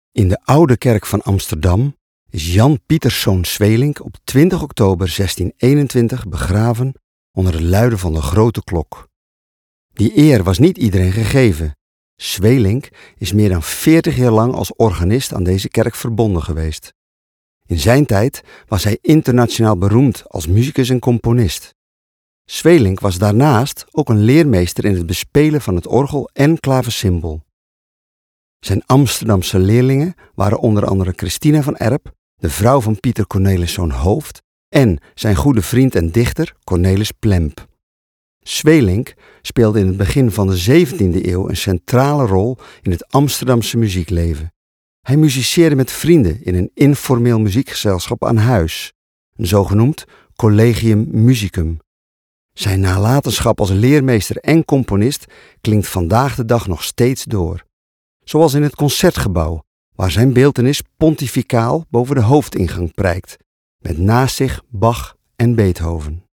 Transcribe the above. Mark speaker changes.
Speaker 1: In de Oude Kerk van Amsterdam is Jan Pieterszoon Sweelinck op 20 oktober 1621 begraven onder het luiden van de grote klok. Die eer was niet iedereen gegeven. Sweelinck is meer dan 40 jaar lang als organist aan deze kerk verbonden geweest. In zijn tijd was hij internationaal beroemd als muzikus en componist. Sweelinck was daarnaast ook een leermeester in het bespelen van het orgel en klavecimbal. Zijn Amsterdamse leerlingen waren onder andere Christina van Erp, de vrouw van Pieter Corneliszoon Hooft, en zijn goede vriend en dichter Cornelis Plemp. Sweelinck speelde in het begin van de 17e eeuw een centrale rol in het Amsterdamse muziekleven. Hij muziceerde met vrienden in een informeel muziekgezelschap aan huis, een zogenoemd Collegium Musicum. Zijn nalatenschap als leermeester en componist klinkt vandaag de dag nog steeds door. Zoals in het Concertgebouw, waar zijn beeltenis pontificaal boven de hoofdingang prijkt, met naast zich Bach en Beethoven.